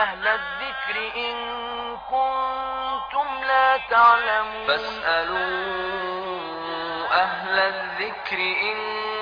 أهل الذكر إن كنتم لا تعلمون فاسألوا أهل الذكر إن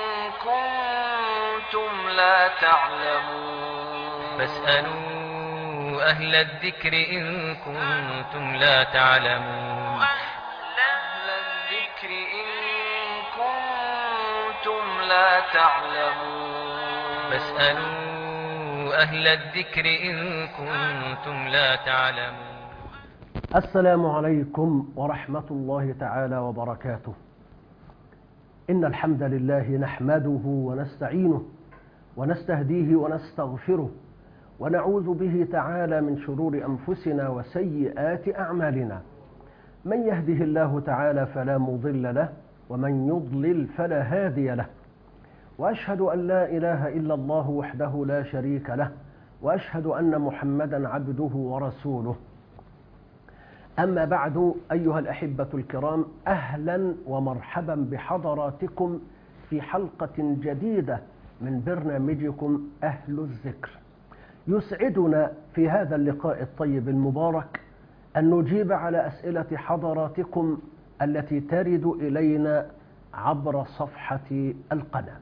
كنتم لا تعلمون فاسألوا أهل الذكر إن كنتم لا تعلمون أهل الذكر إن كنتم لا تعلمون فاسألوا أهل الذكر إن كنتم لا تعلمون. السلام عليكم ورحمة الله تعالى وبركاته. إن الحمد لله نحمده ونستعينه ونستهديه ونستغفره ونعوذ به تعالى من شرور أنفسنا وسيئات أعمالنا. من يهده الله تعالى فلا مضل له ومن يضلل فلا هادي له، وأشهد أن لا إله إلا الله وحده لا شريك له، وأشهد أن محمدا عبده ورسوله. أما بعد، أيها الأحبة الكرام، أهلا ومرحبا بحضراتكم في حلقة جديدة من برنامجكم أهل الذكر. يسعدنا في هذا اللقاء الطيب المبارك أن نجيب على أسئلة حضراتكم التي ترد إلينا عبر صفحة القناة.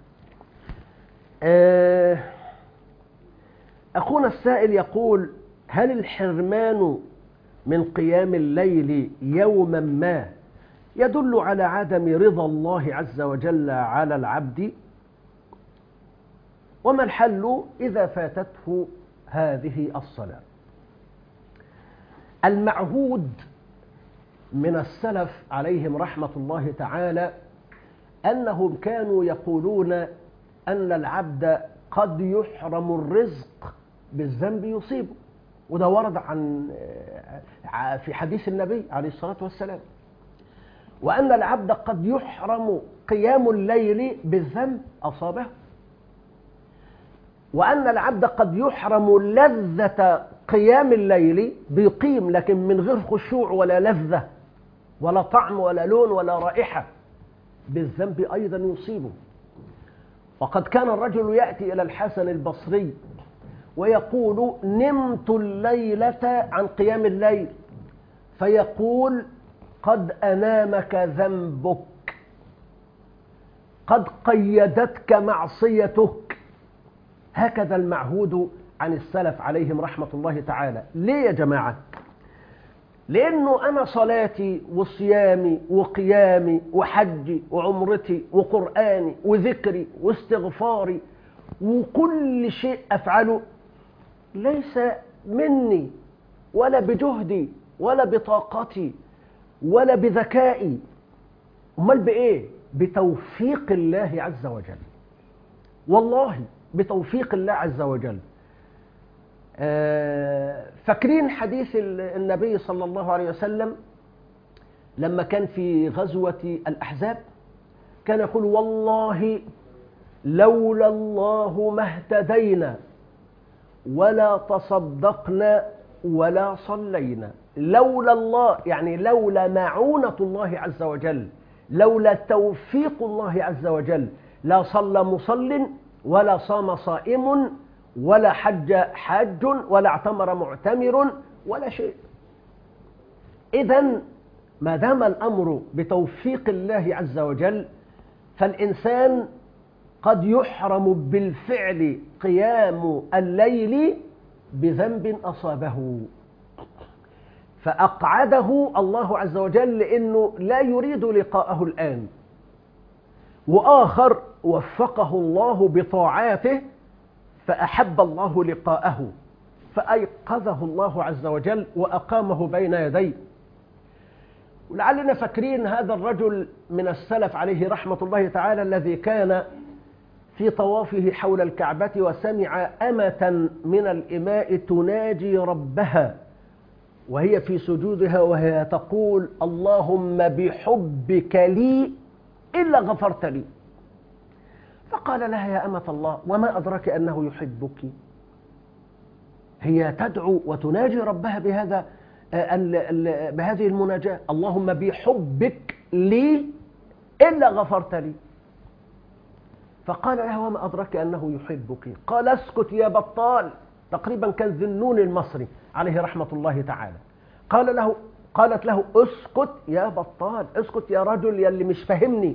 أخونا السائل يقول: هل الحرمان من قيام الليل يوما ما يدل على عدم رضا الله عز وجل على العبد؟ وما الحل إذا فاتته هذه الصلاة؟ المعهود من السلف عليهم رحمة الله تعالى أنهم كانوا يقولون أن العبد قد يحرم الرزق بالذنب يصيبه، وده ورد في حديث النبي عليه الصلاة والسلام. وأن العبد قد يحرم قيام الليل بالذنب أصابه، وأن العبد قد يحرم لذة قيام الليل، بيقيم لكن من غير خشوع ولا لذة ولا طعم ولا لون ولا رائحة، بالذنب أيضا يصيبه. وقد كان الرجل يأتي إلى الحسن البصري ويقول: نمت الليلة عن قيام الليل، فيقول: قد أنامك ذنبك، قد قيدتك معصيتك. هكذا المعهود عن السلف عليهم رحمة الله تعالى. ليه يا جماعة؟ لأنه أنا صلاتي وصيامي وقيامي وحجي وعمرتي وقرآني وذكري واستغفاري وكل شيء أفعله ليس مني ولا بجهدي ولا بطاقتي ولا بذكائي. أمال بإيه؟ بتوفيق الله عز وجل، والله بتوفيق الله عز وجل. فاكرين حديث النبي صلى الله عليه وسلم لما كان في غزوة الأحزاب؟ كان يقول: والله لولا الله ما اهتدينا ولا تصدقنا ولا صلينا. لولا الله يعني لولا معونة الله عز وجل، لولا توفيق الله عز وجل، لا صلى مصل ولا صام صائم ولا حج حاج ولا اعتمر معتمر ولا شيء. إذن ما دام الأمر بتوفيق الله عز وجل، فالإنسان قد يحرم بالفعل قيام الليل بذنب أصابه، فأقعده الله عز وجل لأنه لا يريد لقاءه الآن، وآخر وفقه الله بطاعاته فأحب الله لقاءه فأيقظه الله عز وجل وأقامه بين يديه. ولعلنا فاكرين هذا الرجل من السلف عليه رحمة الله تعالى الذي كان في طوافه حول الكعبة وسمع أمة من الإماء تناجي ربها وهي في سجودها وهي تقول: اللهم بحبك لي إلا غفرت لي. فقال لها: يا أمة الله، وما أدرك أنه يحبك؟ هي تدعو وتناجي ربها بهذه المناجاة: اللهم بحبك لي إلا غفرت لي. فقال لها: وما أدرك أنه يحبك؟ قال: اسكت يا بطال، تقريبا كان ذي النون المصري عليه رحمة الله تعالى. قالت له اسكت يا بطال، اسكت يا رجل يا اللي مش فاهمني،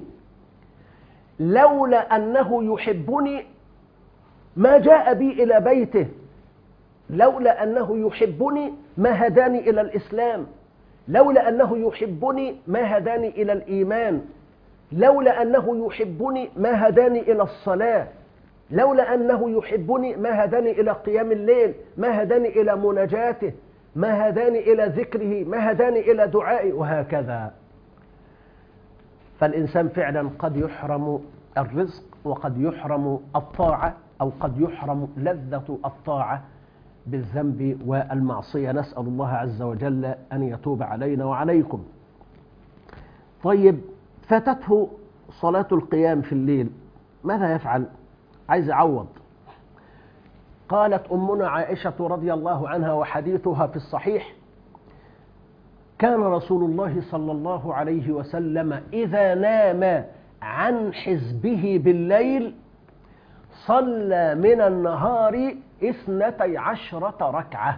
لولا أنه يحبني ما جاء بي إلى بيته، لولا أنه يحبني ما هداني إلى الإسلام، لولا أنه يحبني ما هداني إلى الإيمان، لولا أنه يحبني ما هداني إلى الصلاة، لولا أنه يحبني ما هداني إلى قيام الليل، ما هداني إلى مناجاته، ما هداني إلى ذكره، ما هداني إلى دعائه، وهكذا. فالإنسان فعلا قد يحرم الرزق، وقد يحرم الطاعة، أو قد يحرم لذة الطاعة بالذنب والمعصية. نسأل الله عز وجل أن يتوب علينا وعليكم. طيب، فاتته صلاة القيام في الليل، ماذا يفعل؟ عايز يعوض. قالت أمنا عائشة رضي الله عنها وحديثها في الصحيح: كان رسول الله صلى الله عليه وسلم إذا نام عن حزبه بالليل صلى من النهار 12 ركعة.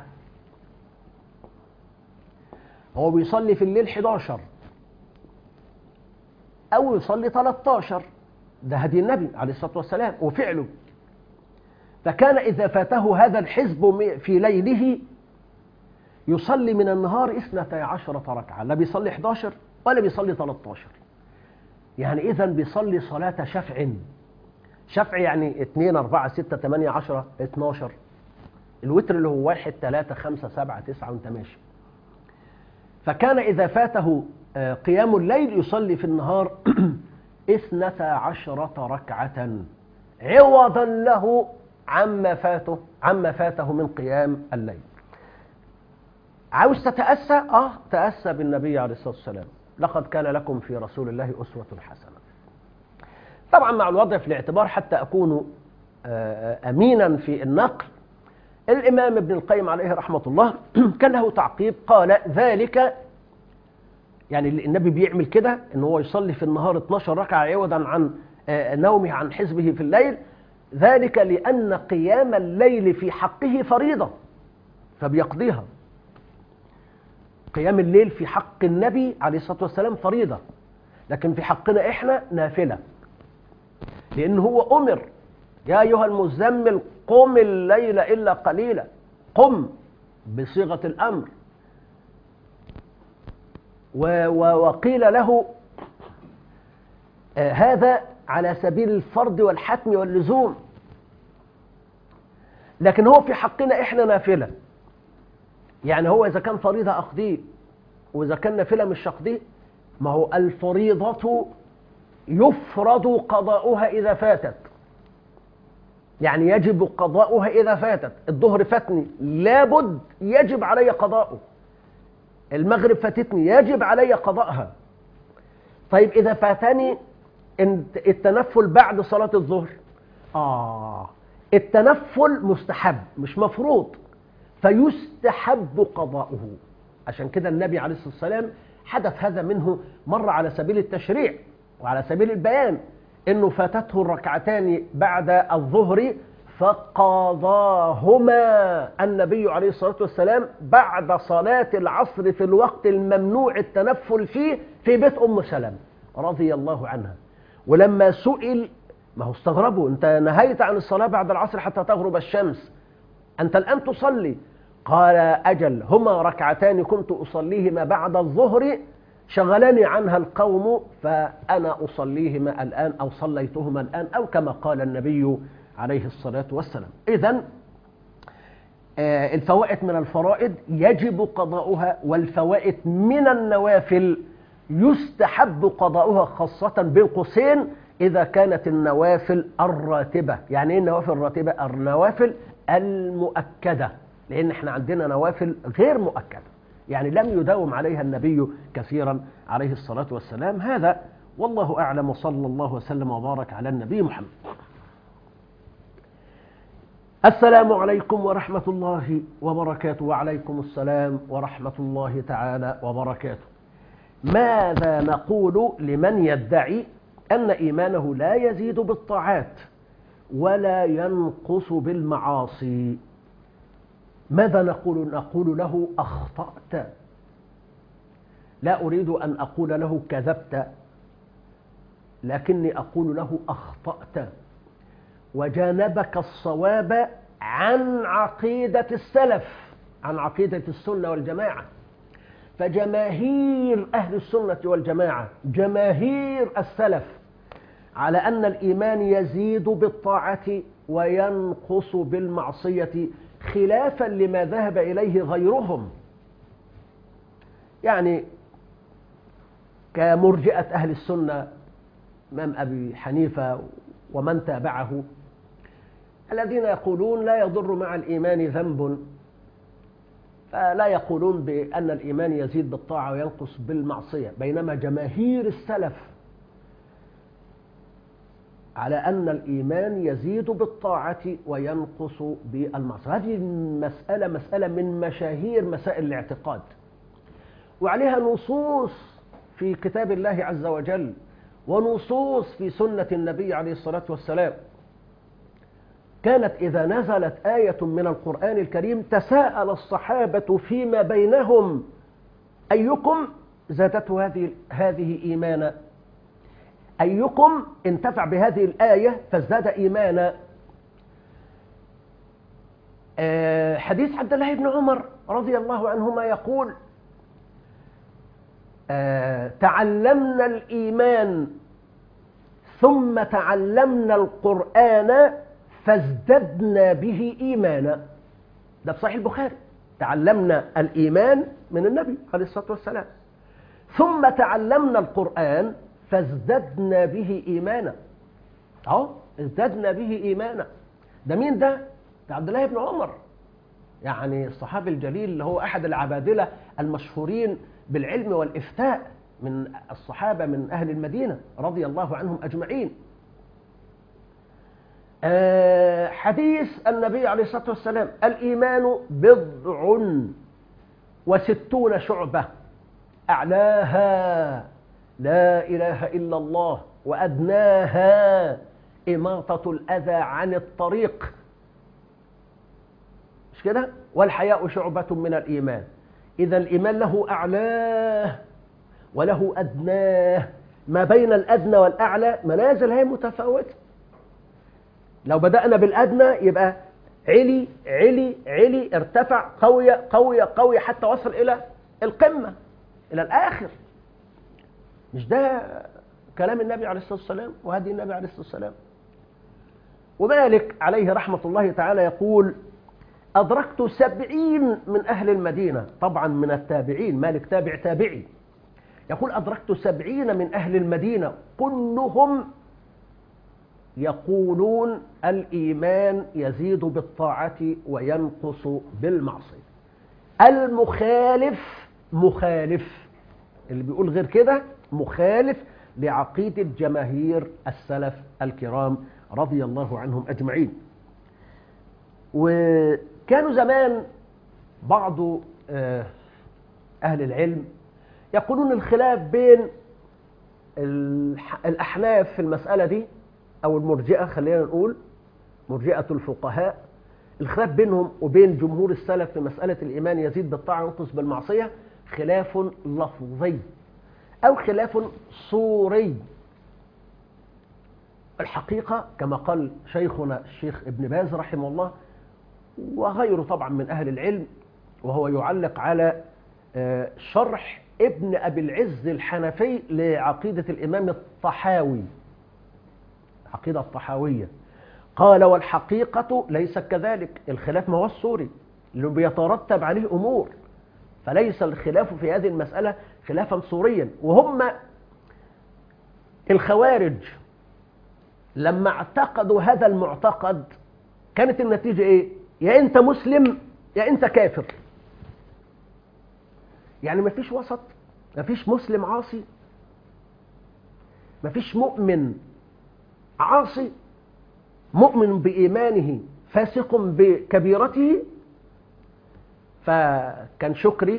هو بيصلي في الليل 11 أو يصلي 13، ده هدي النبي عليه الصلاة والسلام وفعله. فكان إذا فاته هذا الحزب في ليله يصلي من النهار 12 ركعة، لا بيصلي 11 ولا بيصلي 13. يعني إذن بيصلي صلاة شفع. شفع يعني 2 4 6 8 10 12. الوتر اللي هو 1 3 5 7 9 وانت ماشي. فكان إذا فاته قيام الليل يصلي في النهار 12 ركعة عوضا له عما فاته من قيام الليل. عاوز تتأسى؟ تأسى بالنبي عليه الصلاة والسلام. لقد كان لكم في رسول الله أسوة حسنة. طبعا مع الوضع في الاعتبار حتى أكون أمينا في النقل، الإمام ابن القيم عليه رحمة الله كان له تعقيب، قال ذلك يعني النبي بيعمل كده ان هو يصلي في النهار 12 ركعة عوضا عن نومه عن حزبه في الليل، ذلك لأن قيام الليل في حقه فريضة فبيقضيها. قيام الليل في حق النبي عليه الصلاة والسلام فريضة، لكن في حقنا إحنا نافلة، لأن هو أمر يا أيها المزمل قم الليل إلا قليلا، قم بصيغة الأمر. وقيل له هذا على سبيل الفرض والحتم واللزوم، لكن هو في حقنا إحنا نافلة. يعني هو إذا كان فريضة أقضيه، وإذا كان نافلة مش أقضيه. ما هو الفريضة يفرض قضاؤها إذا فاتت، يعني يجب قضاؤها إذا فاتت. الظهر فاتني لابد يجب علي قضاؤه، المغرب فاتتني يجب علي قضاءها. طيب إذا فاتني التنفل بعد صلاة الظهر، التنفل مستحب مش مفروض، فيستحب قضاؤه. عشان كده النبي عليه الصلاة والسلام حدث هذا منه مرة على سبيل التشريع وعلى سبيل البيان، إنه فاتته الركعتان بعد الظهر فقضاهما النبي عليه الصلاة والسلام بعد صلاة العصر في الوقت الممنوع التنفل فيه في بيت أم سلمة رضي الله عنها. ولما سئل، ما هو استغربوا، أنت نهيت عن الصلاة بعد العصر حتى تغرب الشمس، أنت الآن تصلي. قال أجل، هما ركعتان كنت أصليهما بعد الظهر شغلني عنها القوم فأنا أصليهما الآن، أو صليتهما الآن، أو كما قال النبي عليه الصلاة والسلام. إذن الفوائد من الفرائض يجب قضاؤها، والفوائد من النوافل يستحب قضاؤها، خاصة بين قوسين إذا كانت النوافل الراتبة. يعني إيه النوافل الراتبة؟ النوافل المؤكدة، لأن احنا عندنا نوافل غير مؤكدة، يعني لم يداوم عليها النبي كثيرا عليه الصلاة والسلام. هذا والله أعلم، وصلى الله وسلم وبارك على النبي محمد. السلام عليكم ورحمة الله وبركاته. وعليكم السلام ورحمة الله تعالى وبركاته. ماذا نقول لمن يدعي أن إيمانه لا يزيد بالطاعات ولا ينقص بالمعاصي؟ ماذا نقول؟ نقول له أخطأت، لا أريد أن أقول له كذبت، لكني أقول له أخطأت وجانبك الصواب عن عقيدة السلف، عن عقيدة السنة والجماعة. فجماهير أهل السنة والجماعة، جماهير السلف، على أن الإيمان يزيد بالطاعة وينقص بالمعصية، خلافا لما ذهب إليه غيرهم، يعني كمرجئة أهل السنة إمام أبي حنيفة ومن تابعه، الذين يقولون لا يضر مع الإيمان ذنب، فلا يقولون بأن الإيمان يزيد بالطاعة وينقص بالمعصية، بينما جماهير السلف على أن الإيمان يزيد بالطاعة وينقص بالمعصية. هذه مسألة من مشاهير مسائل الاعتقاد، وعليها نصوص في كتاب الله عز وجل ونصوص في سنة النبي عليه الصلاة والسلام. كانت إذا نزلت آية من القرآن الكريم تساءل الصحابة فيما بينهم أيكم زادته هذه إيمانا، أيكم انتفع بهذه الآية فازداد إيمانا. حديث عبد الله بن عمر رضي الله عنهما يقول تعلمنا الإيمان ثم تعلمنا القرآن فازددنا به إيمانا. ده في صحيح البخاري، تعلمنا الإيمان من النبي عليه الصلاة والسلام ثم تعلمنا القرآن فازددنا به إيمانا. ازددنا به إيمانا. ده مين ده؟ ده عبد الله بن عمر، يعني الصحابي الجليل اللي هو أحد العبادلة المشهورين بالعلم والإفتاء من الصحابة من أهل المدينة رضي الله عنهم أجمعين. حديث النبي عليه الصلاة والسلام الإيمان 69 شعبة، أعلاها لا إله إلا الله وأدناها إماطة الأذى عن الطريق، مش كده؟ والحياء شعبة من الإيمان. إذا الإيمان له أعلاه وله أدناه، ما بين الأدنى والأعلى منازل هي متفاوتة. لو بدأنا بالأدنى يبقى علي علي علي، ارتفع قوية قوية قوية حتى وصل إلى القمة، إلى الآخر. مش ده كلام النبي عليه الصلاة والسلام وهدي النبي عليه الصلاة والسلام؟ ومالك عليه رحمة الله تعالى يقول أدركت 70 من أهل المدينة، طبعا من التابعين، مالك تابع تابعي، يقول أدركت 70 من أهل المدينة كلهم يقولون الإيمان يزيد بالطاعة وينقص بالمعصية. المخالف مخالف، اللي بيقول غير كده مخالف لعقيدة جماهير السلف الكرام رضي الله عنهم أجمعين. وكانوا زمان بعض أهل العلم يقولون الخلاف بين الأحناف في المسألة دي، أو المرجئة، خلينا نقول مرجئة الفقهاء، الخلاف بينهم وبين جمهور السلف في مسألة الإيمان يزيد بالطاعة وينقص بالمعصية خلاف لفظي أو خلاف صوري. الحقيقة كما قال شيخنا الشيخ ابن باز رحمه الله وغيره طبعا من أهل العلم، وهو يعلق على شرح ابن أبي العز الحنفي لعقيدة الإمام الطحاوي، عقيدة الطحاوية، قال والحقيقة ليس كذلك، الخلاف ما هو الصوري اللي بيترتب عليه أمور، فليس الخلاف في هذه المسألة خلافا صوريا. وهم الخوارج لما اعتقدوا هذا المعتقد كانت النتيجة ايه؟ يا انت مسلم يا انت كافر، يعني ما فيش وسط، ما فيش مسلم عاصي، ما فيش مؤمن عاصي، مؤمن بإيمانه فاسق بكبيرته. فكان شكري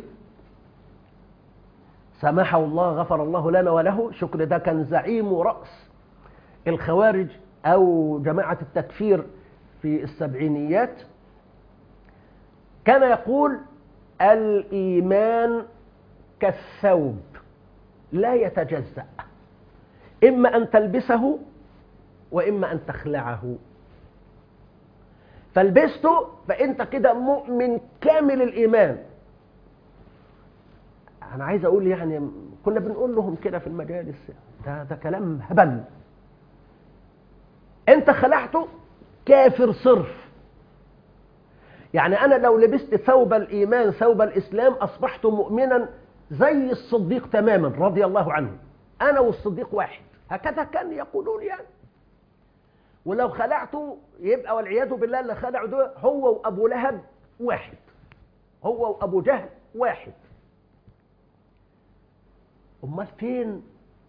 سامحه الله غفر الله لنا وله، شكري ده كان زعيم ورأس الخوارج أو جماعة التكفير في السبعينيات، كان يقول الإيمان كالثوب لا يتجزأ، إما أن تلبسه وإما أن تخلعه. فلبسته فأنت كده مؤمن كامل الإيمان. أنا عايز أقول يعني كنا بنقول لهم كده في المجالس، ده كلام هبل. أنت خلعته كافر صرف. يعني أنا لو لبست ثوب الإيمان ثوب الإسلام أصبحت مؤمنا زي الصديق تماما رضي الله عنه، أنا والصديق واحد، هكذا كان يقولون يعني. ولو خلعته يبقى والعياذ بالله اللي خلعه ده هو وأبو لهب واحد، هو وأبو جهل واحد. أمال فين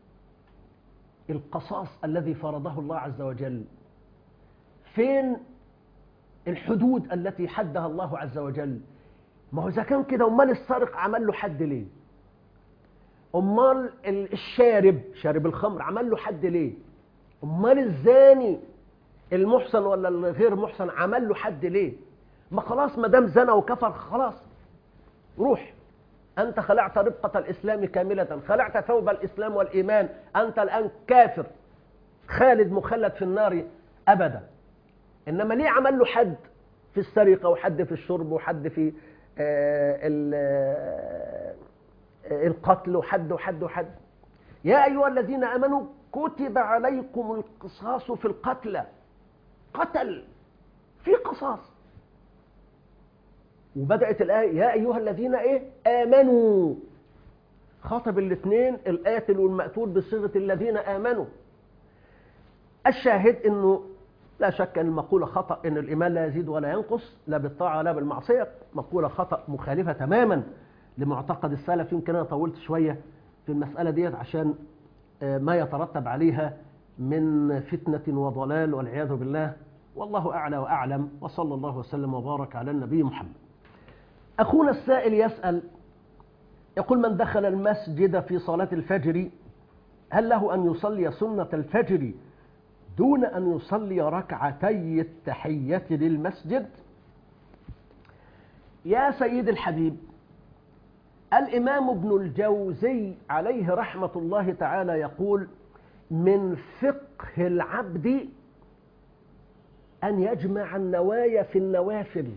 القصاص الذي فرضه الله عز وجل؟ فين الحدود التي حدها الله عز وجل؟ ما هو إذا كان كده أمال السارق عمل له حد ليه؟ أمال الشارب شارب الخمر عمل له حد ليه؟ أمال الزاني المحسن ولا الغير محسن عمل له حد ليه؟ ما خلاص ما دام زنى وكفر خلاص روح. أنت خلعت ربقة الإسلام كاملة، خلعت ثوب الإسلام والإيمان، أنت الآن كافر خالد مخلد في النار أبدا. إنما ليه عمل له حد في السرقة وحد في الشرب وحد في القتل وحد. يا أيها الذين آمنوا كتب عليكم القصاص في القتلى. قتل في قصاص. وبدأت الآية يا أيها الذين آمنوا، خاطب الاثنين القاتل والمقتول بصيغة الذين آمنوا. الشاهد أنه لا شك أن المقولة خطأ، أن الإيمان لا يزيد ولا ينقص لا بالطاعة ولا بالمعصية، مقولة خطأ مخالفة تماما لمعتقد السلف. يمكن أنا طولت شوية في المسألة ديت عشان ما يترتب عليها من فتنة وضلال والعياذ بالله، والله أعلى وأعلم، وصلى الله وسلم وبارك على النبي محمد. أخونا السائل يسأل يقول من دخل المسجد في صلاة الفجر هل له أن يصلي سنة الفجر دون أن يصلي ركعتي التحية للمسجد؟ يا سيد الحبيب، الإمام ابن الجوزي عليه رحمة الله تعالى يقول من فقه العبد أن يجمع النوايا في النوافل.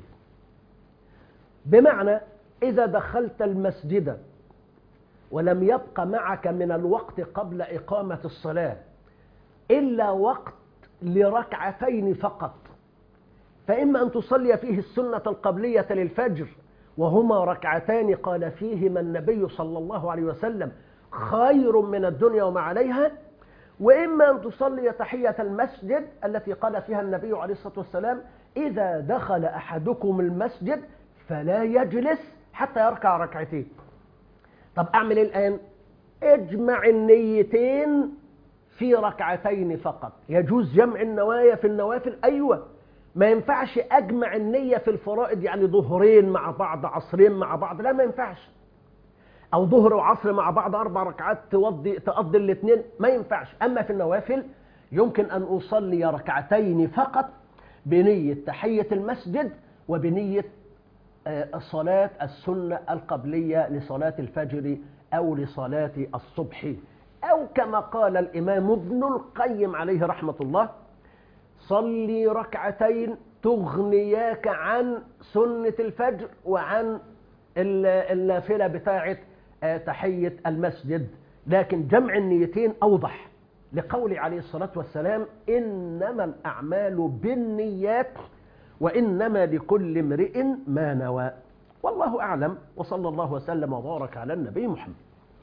بمعنى إذا دخلت المسجد ولم يبق معك من الوقت قبل إقامة الصلاة إلا وقت لركعتين فقط، فإما أن تصلي فيه السنة القبلية للفجر وهما ركعتان قال فيهما النبي صلى الله عليه وسلم خير من الدنيا وما عليها، وإما أن تصلي تحية المسجد التي قال فيها النبي عليه الصلاة والسلام إذا دخل أحدكم المسجد فلا يجلس حتى يركع ركعتين. طب أعمل إيه الآن؟ اجمع النيتين في ركعتين فقط. يجوز جمع النوايا في النوافل؟ أيوة. ما ينفعش أجمع النية في الفرائض، يعني ظهرين مع بعض عصرين مع بعض، لا ما ينفعش. أو ظهر وعصر مع بعض 4 ركعات تقضي الاثنين، ما ينفعش. أما في النوافل يمكن أن أصلي ركعتين فقط بنية تحية المسجد وبنية صلاة السنة القبلية لصلاة الفجر أو لصلاة الصبح، أو كما قال الإمام ابن القيم عليه رحمة الله صلي ركعتين تغنياك عن سنة الفجر وعن النافلة بتاعة تحية المسجد. لكن جمع النيتين أوضح لقول عليه الصلاة والسلام إنما الأعمال بالنيات وإنما لكل امرئ ما نوى. والله أعلم، وصلى الله وسلم وبارك على النبي محمد.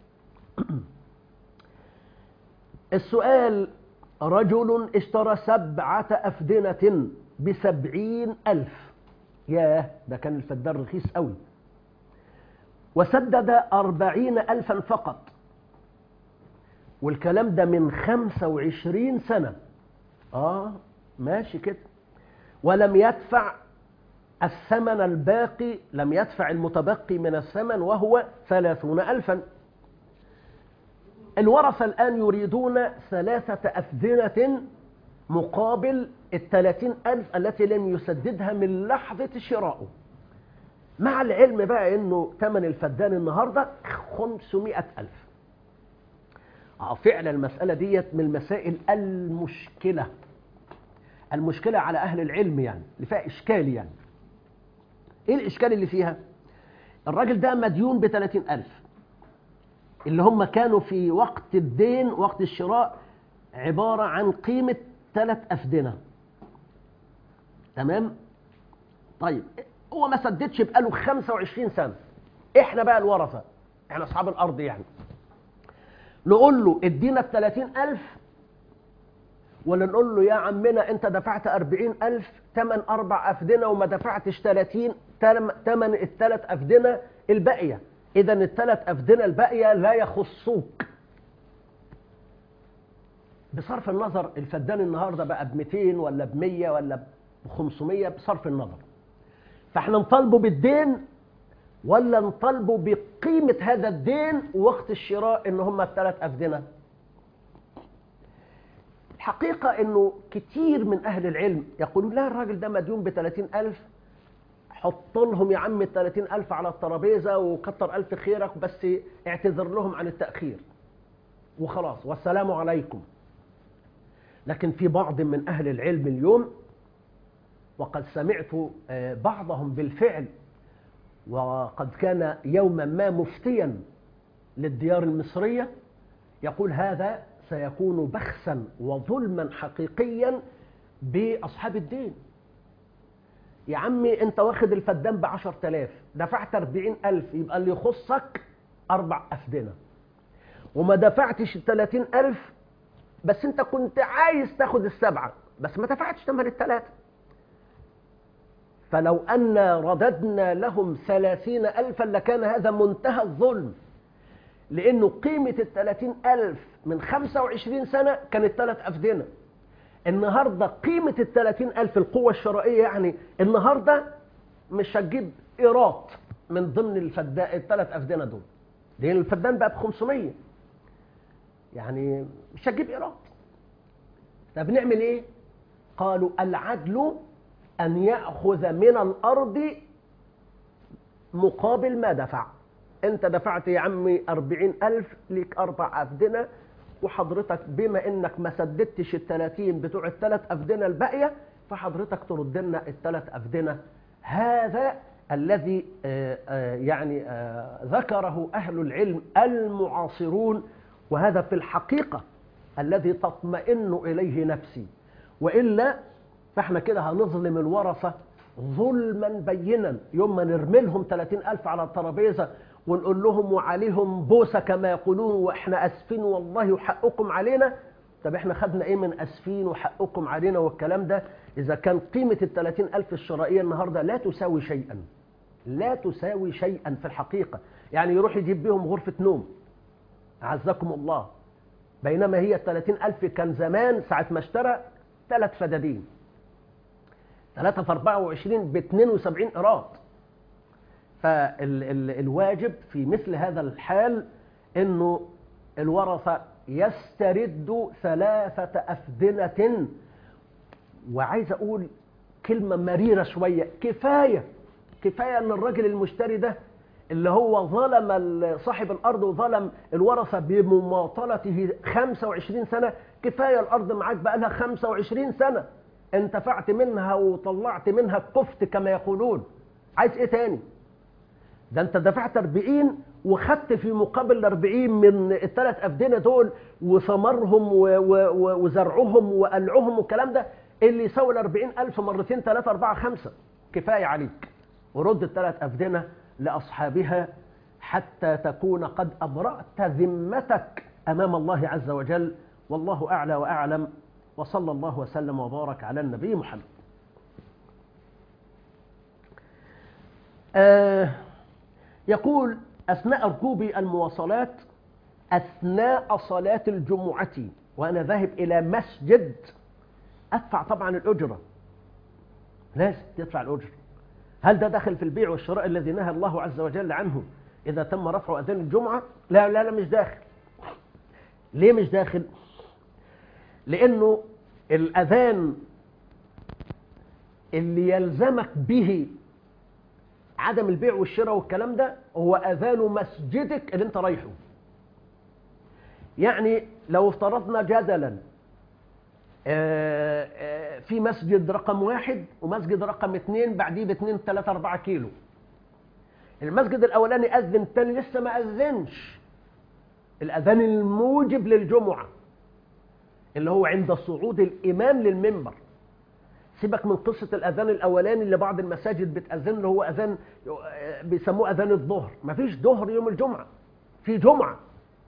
السؤال رجل اشترى 7 أفدنة ب70,000. ياه، ده كان الفدان رخيص قوي. وسدد 40,000 فقط، والكلام ده من 25 سنة. ماشي كده. ولم يدفع الثمن الباقي، لم يدفع المتبقي من الثمن وهو 30,000. الورثة الآن يريدون 3 أفدنة مقابل 30,000 التي لم يسددها من لحظة شرائه. مع العلم بقى انه ثمن الفدان النهارده 500,000. فعلا المسألة ديت من المسائل المشكلة على أهل العلم، يعني اللي فيها إشكال. يعني إيه الإشكال اللي فيها؟ الراجل ده مديون ب30,000 اللي هم كانوا في وقت الدين وقت الشراء عبارة عن قيمة 3 أفدنة. تمام؟ طيب هو ما سددش بقاله 25 سنة. إحنا بقى الورثة، إحنا أصحاب الأرض، يعني نقول له ادينا ب30,000 ولا نقول له يا عمنا انت دفعت 40,000 تمن 4 أفدنة وما دفعتش 30 تمن ال3 أفدنة الباقية، اذا ال3 أفدنة الباقية لا يخصوك. بصرف النظر الفدان النهارده بقى ب200 ولا ب100 ولا ب500، بصرف النظر. فاحنا نطالبه بالدين ولا نطالبه بقيمة هذا الدين وقت الشراء ان هم ال3 أفدنة؟ الحقيقة انه كتير من اهل العلم يقولون لا، الراجل ده مديون ب30,000، حط لهم يا عم ال30,000 على الترابيزة وكتر ألف خيرك، بس اعتذر لهم عن التأخير وخلاص والسلام عليكم. لكن في بعض من اهل العلم اليوم، وقد سمعت بعضهم بالفعل، وقد كان يوما ما مفتيا للديار المصرية، يقول هذا سيكون بخسا وظلما حقيقيا بأصحاب الدين. يا عمي انت واخد الفدان ب10,000، دفعت 40,000، يبقى اللي يخصك 4 أفدنة، وما دفعتش 30,000، بس انت كنت عايز تاخد ال7 بس ما دفعتش ثمن ال3. فلو أن رددنا لهم 30,000 لكان هذا منتهى الظلم، لأنه قيمة ال30,000 من 25 سنة كانت 3 أفدنة. النهاردة قيمة ال30,000 القوة الشرائية، يعني النهاردة مش هتجيب إيراد من ضمن ال3 أفدنة دول، لأن الفدان بقى ب500، يعني مش هتجيب إيراد. طب نعمل إيه؟ قالوا العدل أن يأخذ من الأرض مقابل ما دفع. أنت دفعت يا عمي 40,000، ليك 4 أفدنة، وحضرتك بما إنك ما سددتش ال30 بتوع ال3 أفدنة الباقية، فحضرتك ترد لنا ال3 أفدنة. هذا الذي ذكره أهل العلم المعاصرون، وهذا في الحقيقة الذي تطمئن إليه نفسي. وإلا فاحنا كده هنظلم الورثة ظلما بينا، يوم ما نرمي لهم 30,000 على الترابيزة ونقول لهم وعليهم بوسة كما يقولون، واحنا اسفين والله وحقكم علينا. طب احنا خدنا ايه من اسفين وحقكم علينا والكلام ده، اذا كان قيمة ال30,000 الشرائية النهاردة لا تساوي شيئا، لا تساوي شيئا في الحقيقة. يعني يروح يجيب بهم غرفة نوم أعزكم الله، بينما هي 30,000 كان زمان ساعة ما اشترى 3 فدادين، 3 في 24 ب72 إيراد. فالواجب في مثل هذا الحال انه الورثة يستردوا 3 أفدنة. وعايز اقول كلمة مريرة شوية، كفاية ان الراجل المشتري ده اللي هو ظلم صاحب الارض وظلم الورثة بمماطلته 25 سنة، كفاية الارض معاك بقى لها 25 سنة، انتفعت منها وطلعت منها الكفت كما يقولون، عايز ايه تاني؟ ده انت دفعت 40 وخدت في مقابل 40 من ال3 أفدنة دول وثمرهم وزرعهم وقلعهم والكلام ده، اللي يساوي 40,000 مرتين 3 4 5. كفاية عليك، ورد ال3 أفدنة لأصحابها حتى تكون قد أبرأت ذمتك أمام الله عز وجل. والله أعلى وأعلم، وصلى الله وسلم وبارك على النبي محمد. يقول أثناء ركوبي المواصلات أثناء صلاة الجمعة وأنا ذاهب إلى مسجد، أدفع طبعا الأجرة، لازم تدفع الأجرة. هل ده داخل في البيع والشراء الذي نهى الله عز وجل عنه إذا تم رفع أذان الجمعة؟ لا لا لا، مش داخل. ليه مش داخل؟ لأنه الأذان اللي يلزمك به عدم البيع والشراء والكلام ده هو أذان مسجدك اللي انت رايحه. يعني لو افترضنا جدلا في مسجد رقم 1 ومسجد رقم 2 بعديه ب2 3 4 كيلو. المسجد الأولاني أذن، الثاني لسه ما أذنش. الأذان الموجب للجمعة اللي هو عند صعود الإمام للمنبر. سيبك من قصة الأذان الأولاني اللي بعض المساجد بتأذن، اللي هو أذان بيسموه أذان الظهر. مفيش ظهر يوم الجمعة، في جمعة.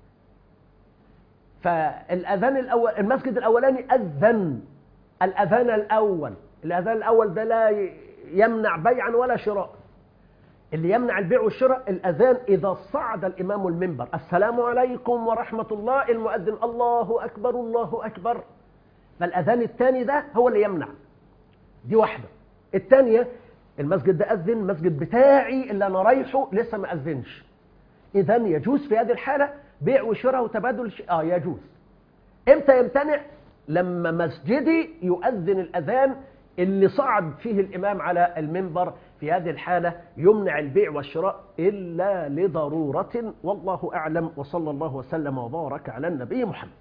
فالأذان الأول، المسجد الأولاني أذن الأذان الأول. الأذان الأول ده لا يمنع بيعا ولا شراء. اللي يمنع البيع والشراء الأذان إذا صعد الإمام المنبر، السلام عليكم ورحمة الله، المؤذن الله أكبر الله أكبر. فالأذان الثاني ده هو اللي يمنع. دي واحدة. الثانية، المسجد ده أذن، المسجد بتاعي اللي أنا رايحه لسه ما أذنش. إذن يجوز في هذه الحالة بيع وشراء وتبادل يجوز. إمتى يمتنع؟ لما مسجدي يؤذن الأذان اللي صعد فيه الإمام على المنبر. في هذه الحالة يمنع البيع والشراء إلا لضرورة، والله أعلم، وصلى الله وسلم وبارك على النبي محمد.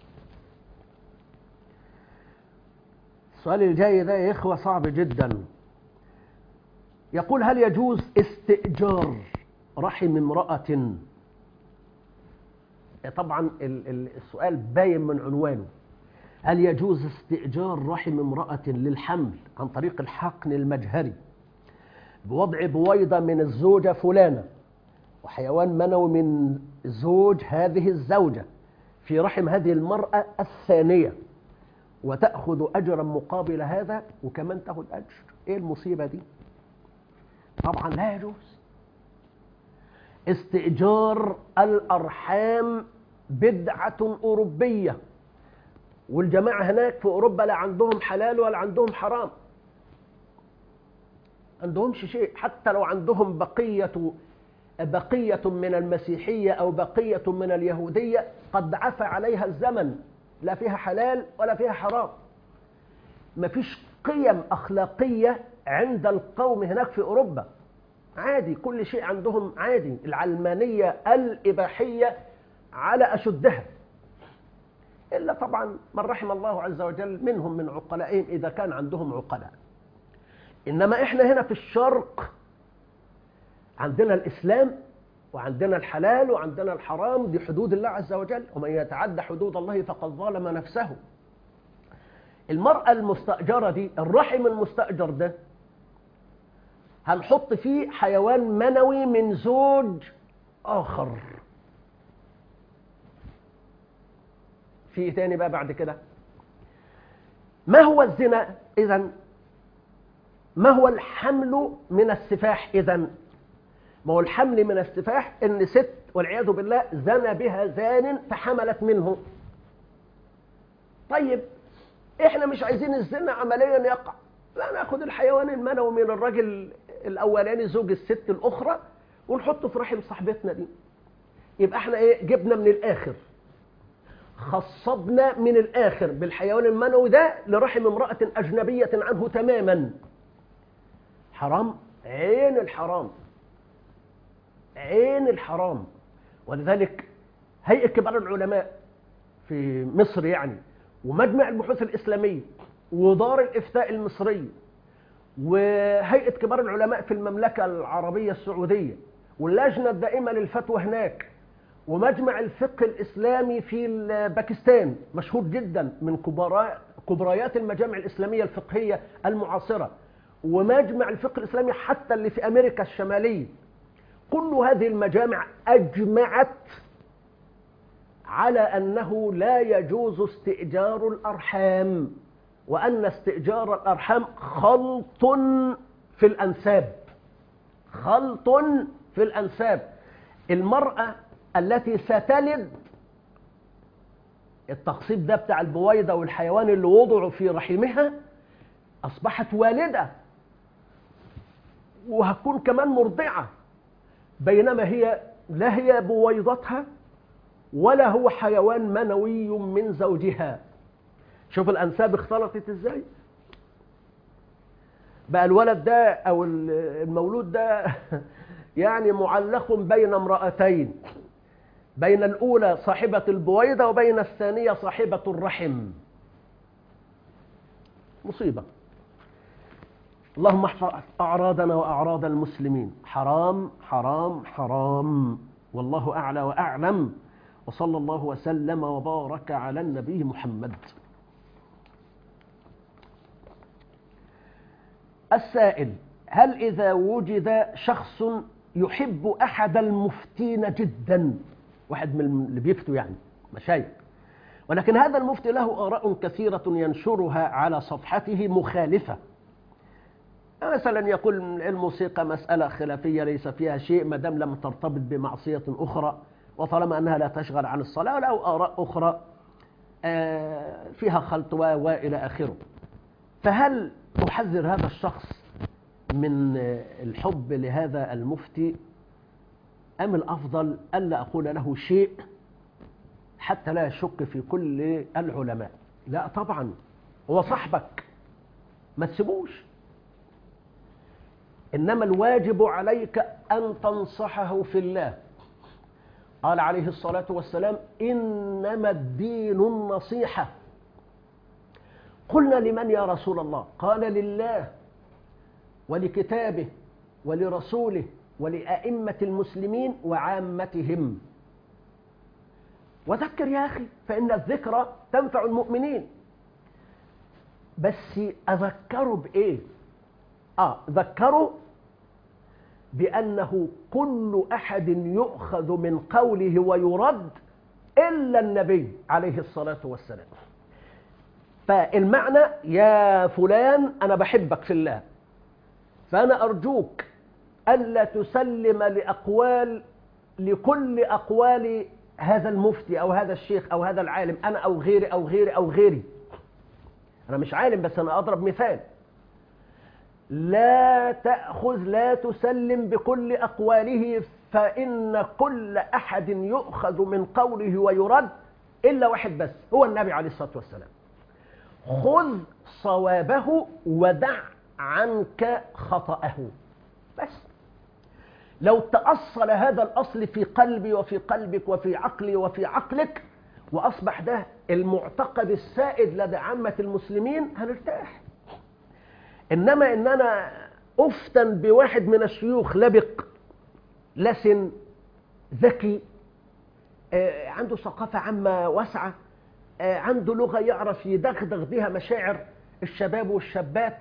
السؤال الجاي ده يا إخوة صعب جدا. يقول: هل يجوز استئجار رحم امرأة؟ طبعا السؤال باين من عنوانه. هل يجوز استئجار رحم امرأة للحمل عن طريق الحقن المجهري بوضع بويضة من الزوجة فلانة وحيوان منوي من زوج هذه الزوجة في رحم هذه المرأة الثانية، وتأخذ أجرا مقابل هذا وكمان تأخذ أجر؟ إيه المصيبة دي؟ طبعا لا يجوز. استئجار الأرحام بدعة أوروبية، والجماعة هناك في أوروبا لا عندهم حلال ولا عندهم حرام، عندهمش شيء. حتى لو عندهم بقية من المسيحية أو بقية من اليهودية قد عفى عليها الزمن، لا فيها حلال ولا فيها حرام. مفيش قيم أخلاقية عند القوم هناك في أوروبا، عادي، كل شيء عندهم عادي. العلمانية الإباحية على أشدها، إلا طبعا من رحم الله عز وجل منهم من عقلائهم إذا كان عندهم عقلاء. إنما إحنا هنا في الشرق عندنا الإسلام وعندنا الحلال وعندنا الحرام، دي حدود الله عز وجل، ومن يتعدى حدود الله فقد ظلم نفسه. المرأة المستأجرة دي، الرحم المستأجر ده، هنحط فيه حيوان منوي من زوج آخر. في إيه تاني بقى بعد كده؟ ما هو الزنا إذن؟ ما هو الحمل من السفاح إذن؟ ما هو الحمل من السفاح إن ست والعياذ بالله زنى بها زان فحملت منه. طيب إحنا مش عايزين الزنا عمليا يقع، لا، ناخد الحيوان المنوي من الراجل الأولاني زوج الست الأخرى ونحطه في رحم صاحبتنا دي. يبقى إحنا إيه؟ جبنا من الآخر، خصبنا من الآخر بالحيوان المنوي ده لرحم امرأة أجنبية عنه تماما. حرام، عين الحرام، عين الحرام. ولذلك هيئة كبار العلماء في مصر يعني، ومجمع البحوث الإسلامية، ودار الإفتاء المصرية، وهيئة كبار العلماء في المملكة العربية السعودية، واللجنة الدائمة للفتوى هناك، ومجمع الفقه الإسلامي في باكستان مشهور جدا من كبريات المجامع الإسلامية الفقهية المعاصرة، ومجمع الفقه الإسلامي حتى اللي في أمريكا الشمالية. كل هذه المجامع أجمعت على أنه لا يجوز استئجار الأرحام، وأن استئجار الأرحام خلط في الأنساب، خلط في الأنساب. المرأة التي ستلد، التخصيب ده بتاع البويضة والحيوان اللي وضعوا في رحمها، أصبحت والدة وهتكون كمان مرضعة، بينما هي لا هي بويضتها ولا هو حيوان منوي من زوجها. شوف الأنساب اختلطت ازاي. بقى الولد ده أو المولود ده يعني معلق بين امرأتين، بين الأولى صاحبة البويضة وبين الثانية صاحبة الرحم. مصيبة. اللهم احفظ أعراضنا وأعراض المسلمين. حرام حرام حرام، والله أعلى وأعلم، وصلى الله وسلم وبارك على النبي محمد. السائل: هل إذا وجد شخص يحب أحد المفتين جدا، واحد من اللي بيفتوا يعني مشايخ، ولكن هذا المفتي له آراء كثيرة ينشرها على صفحته مخالفة، مثلا يقول الموسيقى مسألة خلافية ليس فيها شيء ما دام لم ترتبط بمعصية أخرى، وطالما أنها لا تشغل عن الصلاة، أو آراء أخرى فيها خلط وإلى آخره، فهل تحذر هذا الشخص من الحب لهذا المفتي، أم الأفضل ألا أقول له شيء حتى لا يشك في كل العلماء؟ لا طبعا، هو صاحبك ما تسيبوش، إنما الواجب عليك أن تنصحه في الله. قال عليه الصلاة والسلام: إنما الدين النصيحة. قلنا: لمن يا رسول الله؟ قال: لله ولكتابه ولرسوله ولأئمة المسلمين وعامتهم. وذكر يا أخي، فإن الذكرى تنفع المؤمنين. بس أذكروا بإيه؟ ذكروا بأنه كل أحد يؤخذ من قوله ويرد إلا النبي عليه الصلاة والسلام. فالمعنى: يا فلان أنا بحبك في الله، فأنا أرجوك ألا تسلم لكل أقوال هذا المفتي أو هذا الشيخ أو هذا العالم، أنا أو غيري أو غيري أو غيري. أنا مش عالم، بس أنا أضرب مثال. لا تسلم بكل أقواله، فإن كل أحد يؤخذ من قوله ويرد إلا واحد بس، هو النبي عليه الصلاة والسلام. خذ صوابه ودع عنك خطأه. بس لو تأصل هذا الأصل في قلبي وفي قلبك وفي عقلي وفي عقلك، وأصبح ده المعتقد السائد لدى عامة المسلمين، هنرتاح. إنما إن أنا أفتن بواحد من الشيوخ لبق لسن ذكي، عنده ثقافة عامة واسعة، عنده لغة يعرف يدغدغ بها مشاعر الشباب والشابات،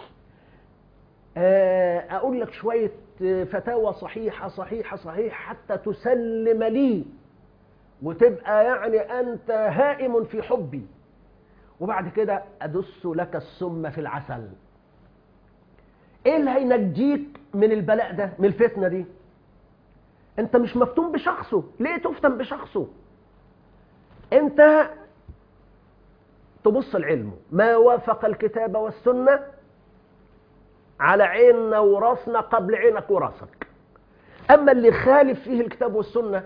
أقول لك شوية فتاوى صحيحة صحيحة صحيحة حتى تسلم لي وتبقى يعني أنت هائم في حبي، وبعد كده أدس لك السم في العسل. إيه اللي هينجيك من البلاء ده، من الفتنة دي؟ أنت مش مفتون بشخصه، ليه تفتن بشخصه؟ أنت تبص العلم ما وافق الكتاب والسنة على عيننا وراسنا قبل عينك وراسك. أما اللي خالف فيه الكتاب والسنة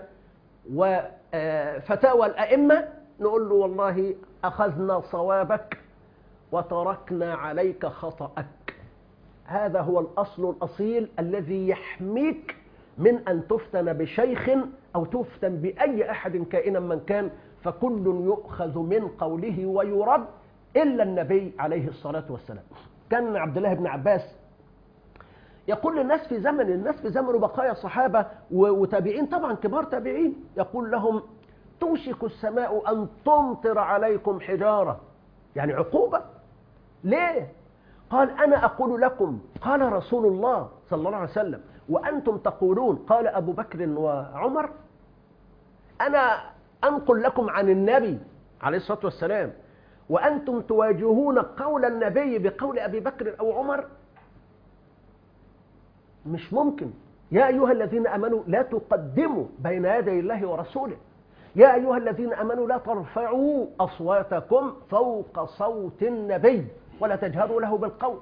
وفتاوى الأئمة، نقول له: والله أخذنا صوابك وتركنا عليك خطأك. هذا هو الأصل الأصيل الذي يحميك من أن تفتن بشيخ أو تفتن بأي أحد كائنا من كان، فكل يؤخذ من قوله ويرد إلا النبي عليه الصلاة والسلام. كان عبد الله بن عباس يقول للناس في زمن بقايا صحابة وتابعين، طبعا كبار تابعين، يقول لهم: توشك السماء أن تمطر عليكم حجارة، يعني عقوبة. ليه؟ قال: أنا أقول لكم قال رسول الله صلى الله عليه وسلم وأنتم تقولون قال أبو بكر وعمر. أنا أنقل لكم عن النبي عليه الصلاة والسلام وأنتم تواجهون قول النبي بقول أبي بكر أو عمر. مش ممكن. يا أيها الذين أمنوا لا تقدموا بين يدي الله ورسوله. يا أيها الذين أمنوا لا ترفعوا أصواتكم فوق صوت النبي ولا تجهروا له بالقول.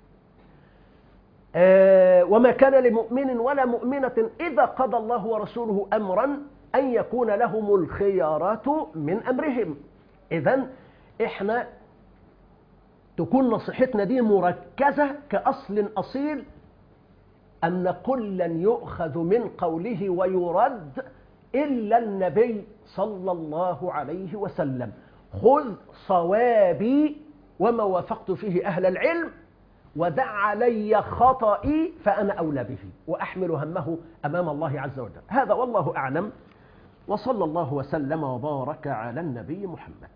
وما كان لمؤمن ولا مؤمنة إذا قضى الله ورسوله أمرا أن يكون لهم الخيارات من أمرهم. إذن إحنا تكون نصيحتنا دي مركزة كأصل أصيل، أن كلا يؤخذ من قوله ويرد إلا النبي صلى الله عليه وسلم. خذ صوابي وما وافقت فيه أهل العلم، ودع علي خطئي فأنا أولى به وأحمل همه أمام الله عز وجل. هذا والله أعلم، وصلى الله وسلم وبارك على النبي محمد.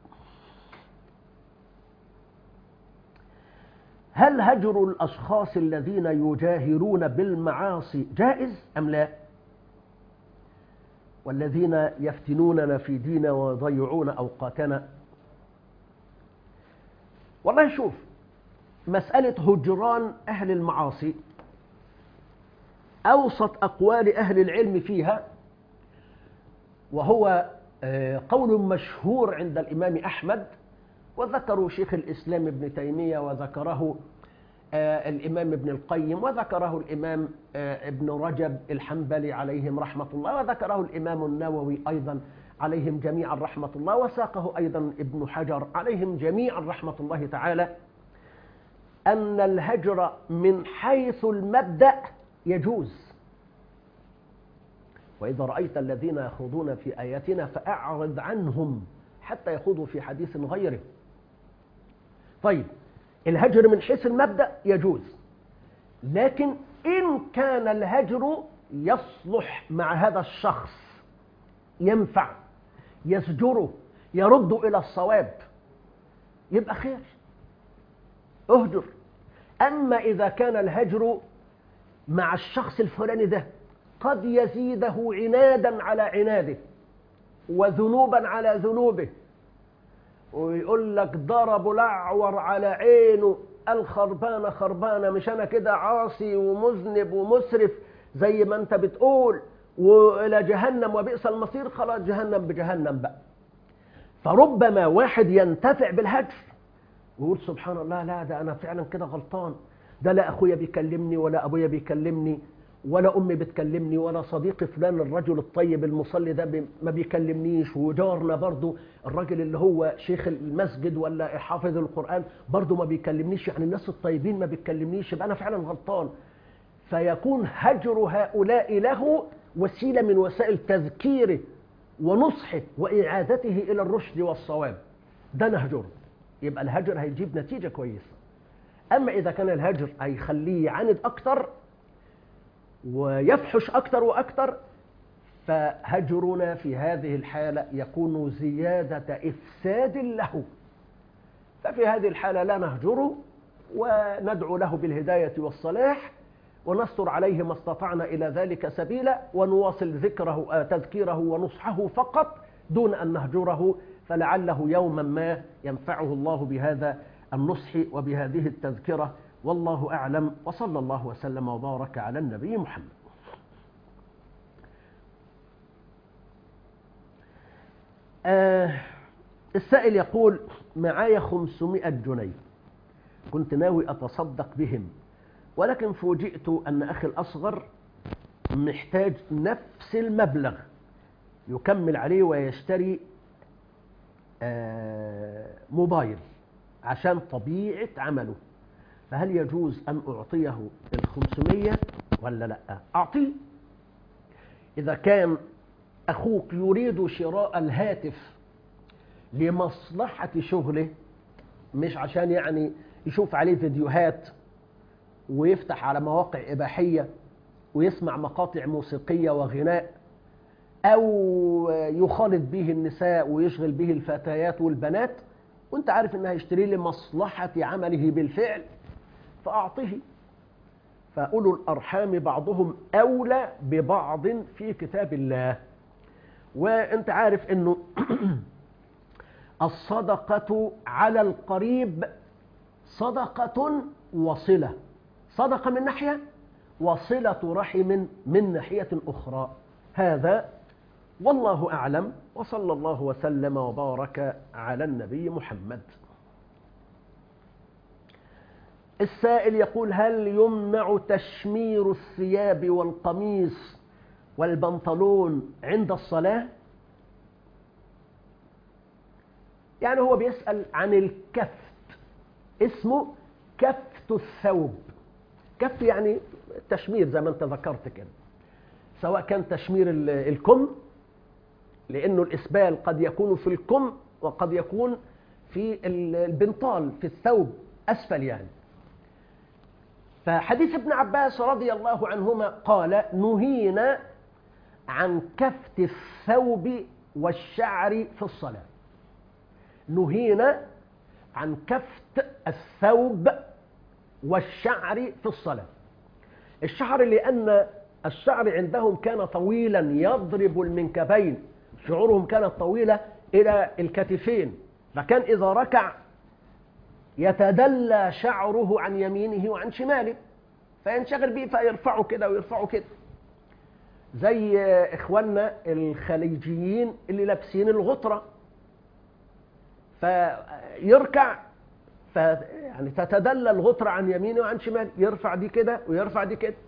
هل هجر الأشخاص الذين يجاهرون بالمعاصي جائز أم لا؟ والذين يفتنوننا في ديننا ويضيعون أوقاتنا؟ والله شوف، مسألة هجران أهل المعاصي أوسط أقوال أهل العلم فيها، وهو قول مشهور عند الإمام أحمد، وذكروا شيخ الإسلام ابن تيمية، وذكره الإمام ابن القيم، وذكره الإمام ابن رجب الحنبلي عليهم رحمة الله، وذكره الإمام النووي أيضا عليهم جميعا رحمة الله، وساقه أيضا ابن حجر عليهم جميعا رحمة الله تعالى، أن الهجر من حيث المبدأ يجوز. وإذا رأيت الذين يخوضون في آياتنا فأعرض عنهم حتى يخوضوا في حديث غيره. طيب، الهجر من حيث المبدأ يجوز، لكن إن كان الهجر يصلح مع هذا الشخص، ينفع، يزجره، يرد إلى الصواب، يبقى خير، اهجر. أما إذا كان الهجر مع الشخص الفلاني ده قد يزيده عنادا على عناده وذنوبا على ذنوبه، ويقول لك ضرب الأعور على عينه، الخربانة خربانة، مش أنا كده عاصي ومذنب ومسرف زي ما أنت بتقول، وإلى جهنم وبئس المصير، خلاص جهنم بجهنم بقى. فربما واحد ينتفع بالهجر ويقول سبحان الله، لا ده أنا فعلا كده غلطان، ده لا أخويا بيكلمني ولا أبويا بيكلمني ولا أمي بتكلمني ولا صديقي فلان الرجل الطيب المصلي ده ما بيكلمنيش، وجارنا برضو الراجل اللي هو شيخ المسجد ولا حافظ القرآن برضو ما بيكلمنيش، يعني الناس الطيبين ما بيكلمنيش، يبقى أنا فعلا غلطان. فيكون هجر هؤلاء له وسيلة من وسائل تذكيره ونصحه وإعادته إلى الرشد والصواب، ده نهجره، يبقى الهجر هيجيب نتيجة كويسة. أما إذا كان الهجر هيخليه يعاند أكتر ويفحش أكتر وأكتر، فهجرنا في هذه الحالة يكون زيادة إفساد له. ففي هذه الحالة لا نهجره، وندعو له بالهداية والصلاح، ونستر عليه ما استطعنا إلى ذلك سبيلا، ونواصل ذكره تذكيره ونصحه فقط دون أن نهجره، فلعله يوما ما ينفعه الله بهذا النصح وبهذه التذكرة. والله أعلم، وصلى الله وسلم وبارك على النبي محمد. السائل يقول: معايا 500 جنيه كنت ناوي أتصدق بهم، ولكن فوجئت أن أخي الأصغر محتاج نفس المبلغ يكمل عليه ويشتري موبايل عشان طبيعة عمله، فهل يجوز أن أعطيه 500 ولا لا؟ أعطيه. إذا كان أخوك يريد شراء الهاتف لمصلحة شغله، مش عشان يعني يشوف عليه فيديوهات ويفتح على مواقع إباحية ويسمع مقاطع موسيقية وغناء، أو يخالط به النساء ويشغل به الفتيات والبنات، وانت عارف انها يشتري لمصلحة عمله بالفعل، فأعطيه. فأولو الأرحام بعضهم أولى ببعض في كتاب الله. وانت عارف انه الصدقة على القريب صدقة وصلة، صدقة من ناحية وصلة رحم من ناحية أخرى. هذا والله أعلم، وصلى الله وسلم وبارك على النبي محمد. السائل يقول: هل يمنع تشمير الثياب والقميص والبنطلون عند الصلاة؟ يعني هو بيسأل عن الكفت اسمه كفت الثوب. كف يعني تشمير زي ما انت ذكرت كده، سواء كان تشمير الكم، لأنه الإسبال قد يكون في الكم وقد يكون في البنطال في الثوب أسفل يعني. فحديث ابن عباس رضي الله عنهما قال: نهينا عن كفت الثوب والشعر في الصلاة. نهينا عن كفت الثوب والشعر في الصلاة. الشعر لأن الشعر عندهم كان طويلا يضرب المنكبين، شعورهم كانت طويلة إلى الكتفين، فكان إذا ركع يتدلى شعره عن يمينه وعن شماله فينشغل به فيرفعه كده ويرفعه كده، زي إخواننا الخليجيين اللي لابسين الغطرة، فيركع يعني تتدلى الغطرة عن يمينه وعن شماله، يرفع دي كده ويرفع دي كده.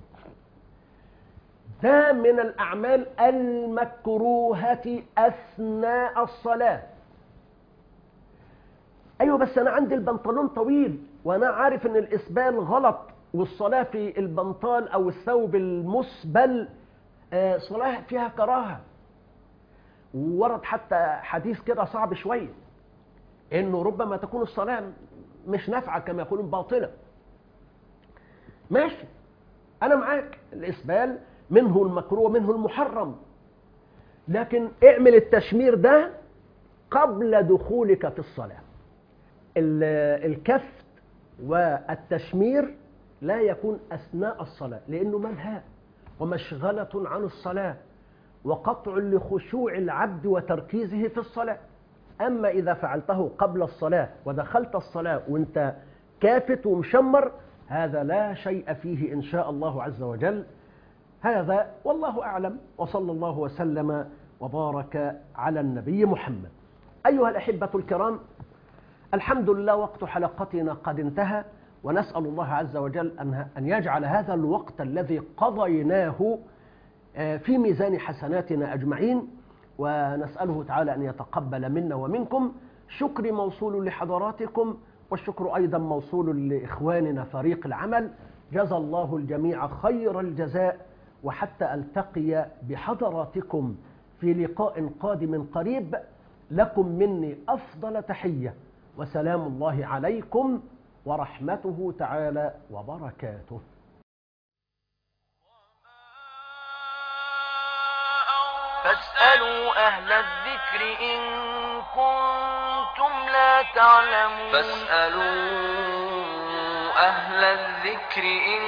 ده من الأعمال المكروهة أثناء الصلاة. أيوة بس أنا عندي البنطلون طويل وأنا عارف أن الإسبال غلط، والصلاة في البنطال أو الثوب المسبل صلاة فيها كراهة. ورد حتى حديث كده صعب شوية، إنه ربما تكون الصلاة مش نافعة كما يقولون باطلة. ماشي، أنا معاك، الإسبال منه المكروه ومنه المحرم، لكن اعمل التشمير ده قبل دخولك في الصلاة. الكفت والتشمير لا يكون أثناء الصلاة، لأنه ملهى ومشغلة عن الصلاة وقطع لخشوع العبد وتركيزه في الصلاة. أما إذا فعلته قبل الصلاة ودخلت الصلاة وانت كافت ومشمر، هذا لا شيء فيه إن شاء الله عز وجل. هذا والله أعلم، وصلى الله وسلم وبارك على النبي محمد. أيها الأحبة الكرام، الحمد لله وقت حلقتنا قد انتهى، ونسأل الله عز وجل أن يجعل هذا الوقت الذي قضيناه في ميزان حسناتنا أجمعين، ونسأله تعالى أن يتقبل منا ومنكم. شكري موصول لحضراتكم، والشكر أيضا موصول لإخواننا فريق العمل. جزى الله الجميع خير الجزاء، وحتى ألتقي بحضراتكم في لقاء قادم قريب، لكم مني أفضل تحية، وسلام الله عليكم ورحمته تعالى وبركاته. فاسألوا أهل الذكر إن كنتم لا تعلمون. فاسألوا أهل الذكر إن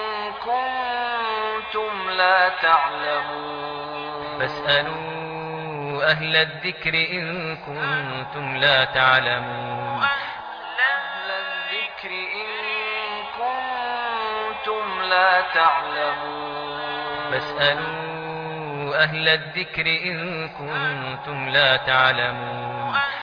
كنتم لا تعلمون. فاسألوا أهل الذكر إن كنتم لا تعلمون. أهل الذكر إن كنتم لا تعلمون. فاسألوا أهل الذكر إن كنتم لا تعلمون.